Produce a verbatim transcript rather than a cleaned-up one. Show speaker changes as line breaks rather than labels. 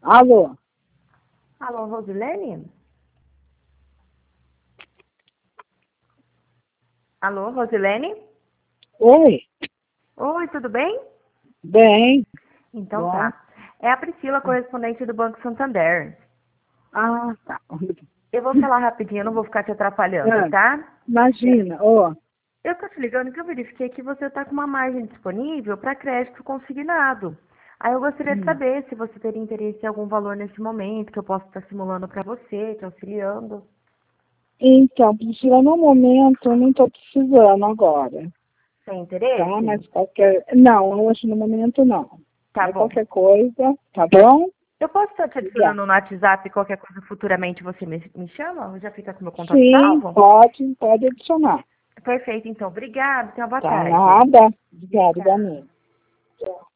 Alô?
Alô, Rosilene? Alô, Rosilene?
Oi?
Oi, tudo bem?
Bem?
Então
Bom.
tá. É a Priscila, correspondente do Banco Santander.
Ah, tá.
Eu vou falar rapidinho, eu não vou ficar te atrapalhando,
Ah,
tá?
imagina, ó.
Eu tô te ligando que eu verifiquei que você tá com uma margem disponível para crédito consignado. Aí eu gostaria de
Hum.
saber se você teria interesse em algum valor nesse momento, que eu posso estar simulando para você, te auxiliando.
Então, Priscila, no momento eu não estou precisando agora,
Tem
tá?
interesse?
Mas qualquer... Não, hoje no momento não.
Tá
Mas
bom.
qualquer coisa, tá bom?
Eu posso estar te
Obrigada.
adicionando no WhatsApp e qualquer coisa futuramente você me, me chama? Já fica com meu contato
Sim,
salvo?
pode, pode adicionar.
Perfeito, então. Obrigada. Tenha uma boa
Tá
tarde.
nada? Obrigada,
Tchau.
igualmente.